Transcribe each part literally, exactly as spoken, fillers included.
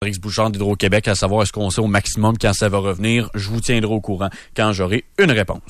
Alex Bouchard d'Hydro-Québec à savoir est-ce qu'on sait au maximum quand ça va revenir. Je vous tiendrai au courant quand j'aurai une réponse.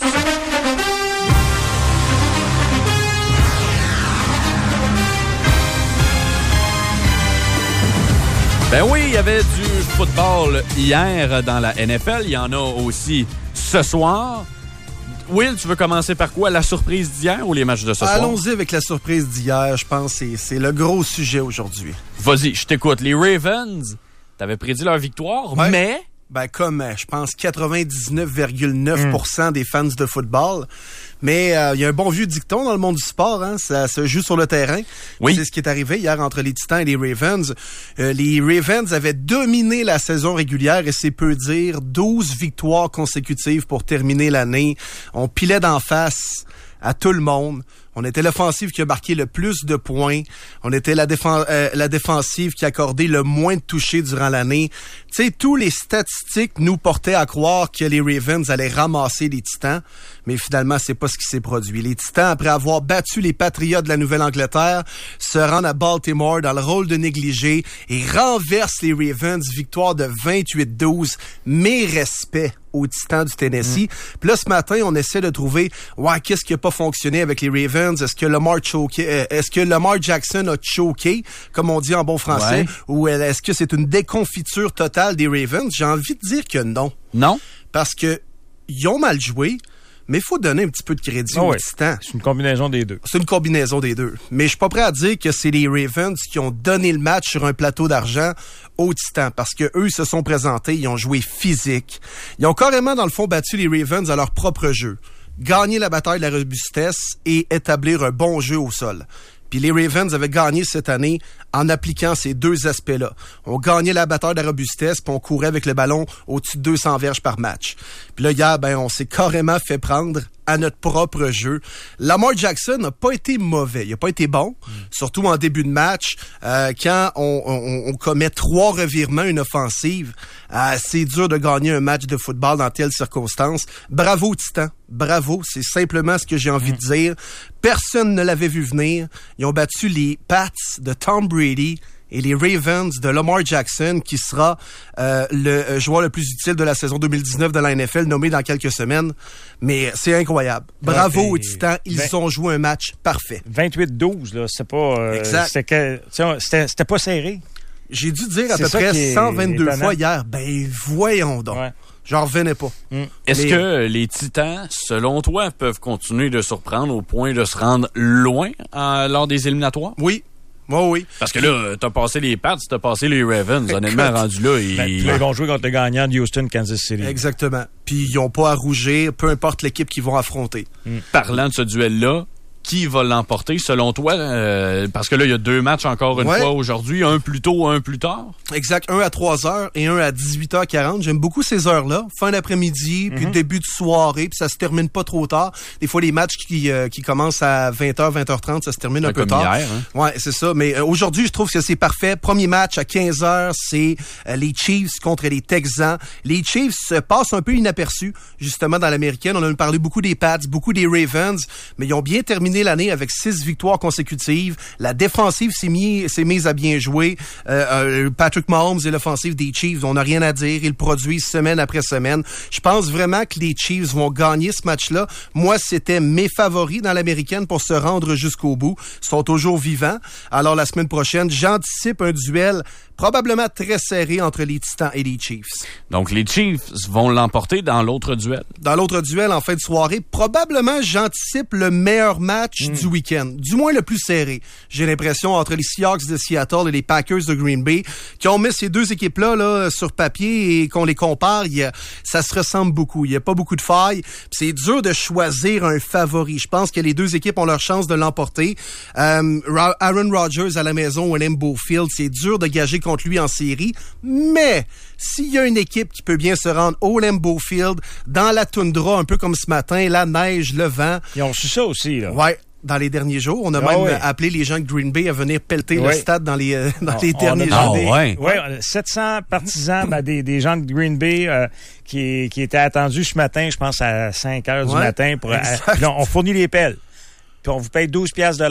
Ben oui, il y avait du football hier dans la N F L. Il y en a aussi ce soir. Will, tu veux commencer par quoi? La surprise d'hier ou les matchs de ce soir? Allons-y avec la surprise d'hier. Je pense que c'est, c'est le gros sujet aujourd'hui. Vas-y, je t'écoute. Les Ravens, t'avais prédit leur victoire, ouais. mais... Ben, comme, je pense, quatre-vingt-dix-neuf virgule neuf pour cent mm. des fans de football. Mais il euh, y a un bon vieux dicton dans le monde du sport, hein, ça se joue sur le terrain. Oui. C'est ce qui est arrivé hier entre les Titans et les Ravens. Euh, les Ravens avaient dominé la saison régulière et c'est peu dire douze victoires consécutives pour terminer l'année. On pilait d'en face à tout le monde. On était l'offensive qui a marqué le plus de points. On était la, défen- euh, la défensive qui a accordé le moins de touchés durant l'année. Tu sais, tous les statistiques nous portaient à croire que les Ravens allaient ramasser les Titans. Mais finalement, c'est pas ce qui s'est produit. Les Titans, après avoir battu les Patriots de la Nouvelle-Angleterre, se rendent à Baltimore dans le rôle de négligé et renversent les Ravens, victoire de vingt-huit douze. Mes respects aux Titans du Tennessee. Mm. Puis là, ce matin, on essaie de trouver, ouais, qu'est-ce qui a pas fonctionné avec les Ravens? Est-ce que Lamar choqué, euh, est-ce que Lamar Jackson a choqué, comme on dit en bon français? Ouais. Ou est-ce que c'est une déconfiture totale des Ravens? J'ai envie de dire que non. Non? Parce que ils ont mal joué, mais il faut donner un petit peu de crédit oh aux oui. Titans. C'est une combinaison des deux. C'est une combinaison des deux. Mais je suis pas prêt à dire que c'est les Ravens qui ont donné le match sur un plateau d'argent aux Titans, parce que eux se sont présentés, ils ont joué physique. Ils ont carrément, dans le fond, battu les Ravens à leur propre jeu. Gagner la bataille de la robustesse et établir un bon jeu au sol. Puis les Ravens avaient gagné cette année en appliquant ces deux aspects-là. On gagnait la bataille de la robustesse, puis on courait avec le ballon au-dessus de deux cents verges par match. Puis là, hier, ben, on s'est carrément fait prendre à notre propre jeu. Lamar Jackson n'a pas été mauvais. Il n'a pas été bon, mm. surtout en début de match. Euh, quand on, on, on commet trois revirements, une offensive, euh, c'est dur de gagner un match de football dans telles circonstances. Bravo, Titan. Bravo. C'est simplement ce que j'ai envie mm. de dire. Personne ne l'avait vu venir. Ils ont battu les Pats de Tom Brady et les Ravens de Lamar Jackson, qui sera euh, le joueur le plus utile de la saison deux mille dix-neuf de la N F L, nommé dans quelques semaines. Mais c'est incroyable. Bravo ouais, aux Titans. Ils vingt ont joué un match parfait. vingt-huit douze, là. C'est pas... Euh, exact. C'était, que, c'était, c'était pas serré. J'ai dû dire à c'est peu près cent vingt-deux étonnant. Fois hier. Ben, voyons donc. Ouais. J'en revenais pas. Mm. Est-ce Mais... que les Titans, selon toi, peuvent continuer de surprendre au point de se rendre loin euh, lors des éliminatoires? Oui. Oh oui. Parce que là, t'as passé les Pats, t'as passé les Ravens. Honnêtement, rendu là, ils... Ben, ils vont jouer contre le gagnant de Houston, Kansas City. Exactement. Puis ils n'ont pas à rougir, peu importe l'équipe qu'ils vont affronter. Mm. Parlant de ce duel-là, qui va l'emporter selon toi? Euh, parce que là, il y a deux matchs encore une ouais. fois aujourd'hui. Un plus tôt, un plus tard. Exact. Un à trois heures et un à dix-huit heures quarante. J'aime beaucoup ces heures-là. Fin d'après-midi, mm-hmm. puis début de soirée, puis ça se termine pas trop tard. Des fois, les matchs qui, euh, qui commencent à vingt heures, vingt heures trente, ça se termine un peu comme tard. Hier, hein? Ouais, c'est ça. Mais euh, aujourd'hui, je trouve que c'est parfait. Premier match à quinze heures, c'est euh, les Chiefs contre les Texans. Les Chiefs se passent un peu inaperçus, justement, dans l'américaine. On a parlé beaucoup des Pats, beaucoup des Ravens, mais ils ont bien terminé l'année avec six victoires consécutives. La défensive s'est, mis, s'est mise à bien jouer. Euh, euh, Patrick Mahomes et l'offensive des Chiefs, on n'a rien à dire. Ils produisent semaine après semaine. Je pense vraiment que les Chiefs vont gagner ce match-là. Moi, c'était mes favoris dans l'américaine pour se rendre jusqu'au bout. Ils sont toujours vivants. Alors, la semaine prochaine, j'anticipe un duel probablement très serré entre les Titans et les Chiefs. Donc, les Chiefs vont l'emporter dans l'autre duel. Dans l'autre duel, en fin de soirée, probablement, j'anticipe le meilleur match mm. du week-end. Du moins le plus serré. J'ai l'impression entre les Seahawks de Seattle et les Packers de Green Bay, qui ont mis ces deux équipes-là là, sur papier et qu'on les compare, il y a, ça se ressemble beaucoup. Il n'y a pas beaucoup de failles. C'est dur de choisir un favori. Je pense que les deux équipes ont leur chance de l'emporter. Euh, Aaron Rodgers à la maison ou Lambeau Field, c'est dur de gager contre lui en série, mais s'il y a une équipe qui peut bien se rendre au Lambeau Field, dans la toundra, un peu comme ce matin, la neige, le vent. Ils ont su ça aussi, là. Ouais. Dans les derniers jours, on a ah même oui. appelé les gens de Green Bay à venir pelleter oui. le stade dans les euh, dans on, les derniers jours. Ah, ouais. Oui, sept cents partisans, ben, des, des gens de Green Bay euh, qui, qui étaient attendus ce matin, je pense à cinq heures ouais. du matin. Pour, à, là, on fournit les pelles, puis on vous paye douze piastres de l'heure.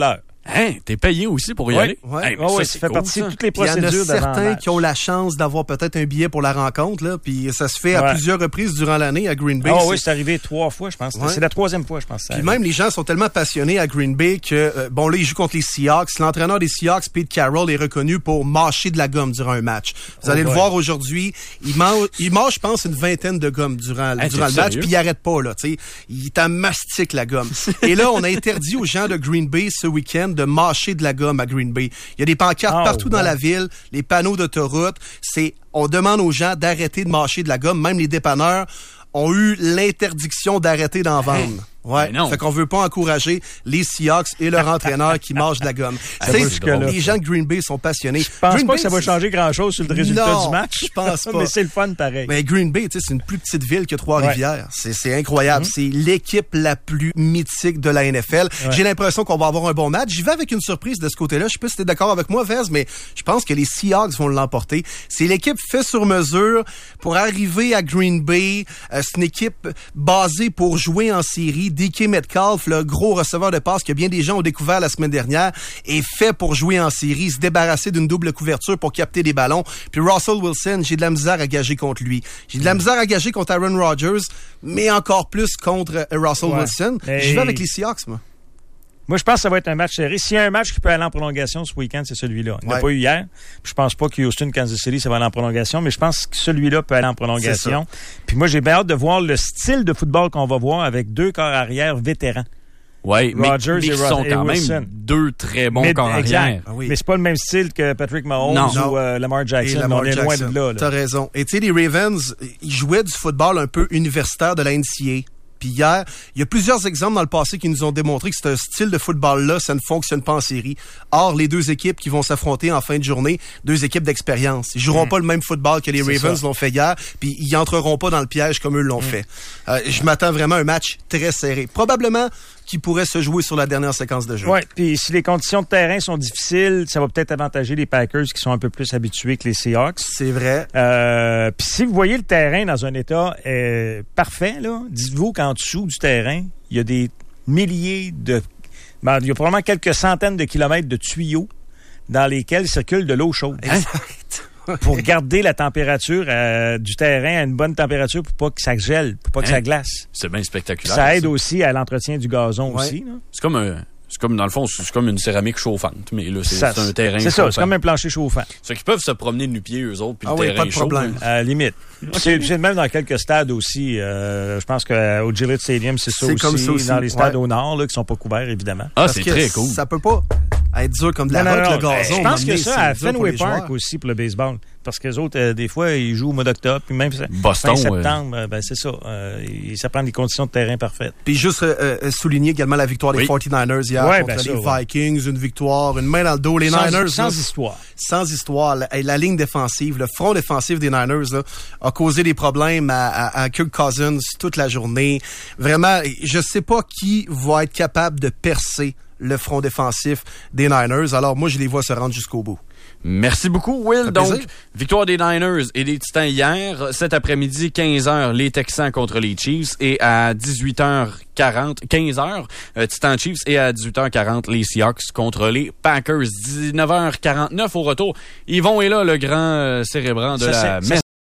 Hein, t'es payé aussi pour y ouais, aller? Ouais, hey, ouais, ça, ouais, ça fait cool, partie ça. de toutes les procédures. Il y en a certains qui ont la chance d'avoir peut-être un billet pour la rencontre, là, puis ça se fait ouais. à plusieurs reprises durant l'année à Green Bay. Ah oh, oui, c'est arrivé trois fois, je pense. Ouais. C'est la troisième fois, je pense. Puis même les gens sont tellement passionnés à Green Bay que, euh, bon, là, ils jouent contre les Seahawks. L'entraîneur des Seahawks, Pete Carroll, est reconnu pour mâcher de la gomme durant un match. Vous oh, allez ouais. le voir aujourd'hui. Il mange, il mange, je pense, une vingtaine de gommes durant, hey, durant le match, puis il arrête pas, là, tu sais. Il t'en mastique la gomme. Et là, on a interdit aux gens de Green Bay ce week-end de mâcher de la gomme à Green Bay. Il y a des pancartes oh, partout ouais. dans la ville, les panneaux d'autoroute. C'est, on demande aux gens d'arrêter de mâcher de la gomme. Même les dépanneurs ont eu l'interdiction d'arrêter d'en vendre. Hey. Ouais, fait qu'on veut pas encourager les Seahawks et leur entraîneur qui mangent de la gomme. C'est ce que les gens de Green Bay sont passionnés. Je pense Green pas Bay, que ça va changer grand-chose sur le résultat non, du match. Je pense pas. Mais c'est le fun pareil. Mais Green Bay, tu sais, c'est une plus petite ville que Trois-Rivières. Ouais. C'est, c'est incroyable. Mm-hmm. C'est l'équipe la plus mythique de la N F L. Ouais. J'ai l'impression qu'on va avoir un bon match. J'y vais avec une surprise de ce côté-là. Je sais pas si t'es d'accord avec moi, Vez, mais je pense que les Seahawks vont l'emporter. C'est l'équipe fait sur mesure pour arriver à Green Bay. Euh, c'est une équipe basée pour jouer en série. D K Metcalf, le gros receveur de passe que bien des gens ont découvert la semaine dernière, est fait pour jouer en série, se débarrasser d'une double couverture pour capter des ballons. Puis Russell Wilson, j'ai de la misère à gager contre lui. J'ai de la misère à gager contre Aaron Rodgers, mais encore plus contre Russell ouais. Wilson. Et... Je vais avec les Seahawks, moi. Moi, je pense que ça va être un match serré. S'il y a un match qui peut aller en prolongation ce week-end, c'est celui-là. Il n'y a ouais. pas eu hier. Je pense pas que Houston, Kansas City, ça va aller en prolongation, mais je pense que celui-là peut aller en prolongation. Puis moi, j'ai bien hâte de voir le style de football qu'on va voir avec deux corps arrière vétérans. Oui, mais, Rogers mais et ils sont quand Wilson. même deux très bons mais, corps arrière. Ah oui. Mais c'est pas le même style que Patrick Mahomes non. ou euh, Lamar Jackson. Lamar on est Jackson. loin de là. là. T'as raison. Et tu sais, les Ravens, ils jouaient du football un peu universitaire de la N C A A. Puis hier, il y a plusieurs exemples dans le passé qui nous ont démontré que ce style de football-là, ça ne fonctionne pas en série. Or, les deux équipes qui vont s'affronter en fin de journée, deux équipes d'expérience. Ils joueront mmh. pas le même football que les c'est Ravens ça. l'ont fait hier, puis ils entreront pas dans le piège comme eux l'ont mmh. fait. Euh, je m'attends vraiment à un match très serré. Probablement qui pourrait se jouer sur la dernière séquence de jeu. Oui, puis si les conditions de terrain sont difficiles, ça va peut-être avantager les Packers qui sont un peu plus habitués que les Seahawks. C'est vrai. Euh, puis si vous voyez le terrain dans un état euh, parfait, là, dites-vous qu'en dessous du terrain, il y a des milliers de... Ben, il y a probablement quelques centaines de kilomètres de tuyaux dans lesquels circule de l'eau chaude. Exact. Pour garder la température euh, du terrain à une bonne température pour pas que ça gèle, pour pas que hein? ça glace. C'est bien spectaculaire. Ça aide ça. aussi à l'entretien du gazon ouais. aussi. Là. C'est comme un... C'est comme, dans le fond, c'est comme une céramique chauffante, mais là, c'est, ça, c'est un terrain c'est chauffant. ça, c'est comme un plancher chauffant. Ceux qui peuvent se promener de nu-pieds, eux autres, puis ah le oui, terrain pas de chaud. problème. À la limite. C'est, c'est même dans quelques stades aussi. Euh, je pense qu'au Gillette Stadium, c'est ça, c'est aussi, comme ça aussi. Dans les stades ouais. au nord, là, qui sont pas couverts, évidemment. Ah, Parce c'est très cool. Ça peut pas être dur comme de la route, le gazon. Je pense que ça, à Fenway Park aussi, pour le baseball. Parce que les autres, euh, des fois, ils jouent au mois d'octobre, puis même Boston, fin septembre, euh, ben c'est ça. Euh, ça prend des conditions de terrain parfaites. Puis juste euh, euh, souligner également la victoire des oui. forty-niners hier ouais, contre ben les ça, Vikings, ouais. une victoire, une main dans le dos. Les sans, Niners, sans là, histoire. Sans histoire. La, la ligne défensive, le front défensif des Niners là, a causé des problèmes à, à, à Kirk Cousins toute la journée. Vraiment, je sais pas qui va être capable de percer le front défensif des Niners. Alors moi, je les vois se rendre jusqu'au bout. Merci beaucoup, Will. Donc, victoire des Niners et des Titans hier. Cet après-midi, quinze heures, les Texans contre les Chiefs. Et à dix-huit heures quarante, quinze heures, euh, Titans Chiefs. Et à dix-huit heures quarante, les Seahawks contre les Packers. dix-neuf heures quarante-neuf au retour. Yvon est là, le grand euh, cérébrant de ça, la messe.